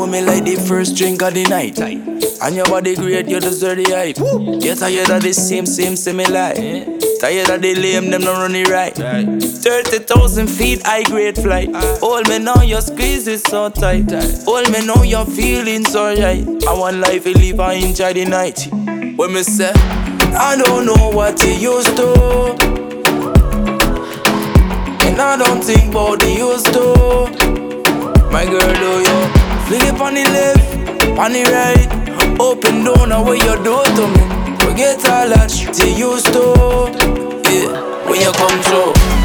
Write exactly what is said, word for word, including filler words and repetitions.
me like the first drink of the night. And your body great, you deserve the hype. You're tired of the same, same, same life. Tired of the lame, them not running right. Thirty thousand feet, high grade flight. Hold me now, your squeeze is so tight. Hold me now, you're feeling so right. I want life to live, I enjoy the night. When me say, I don't know what you used to, and I don't think about the used to. My girl, do you flip on the left, on the right? Open door, now what you do to me? Forget all that shit you used to. Yeah, when you come through.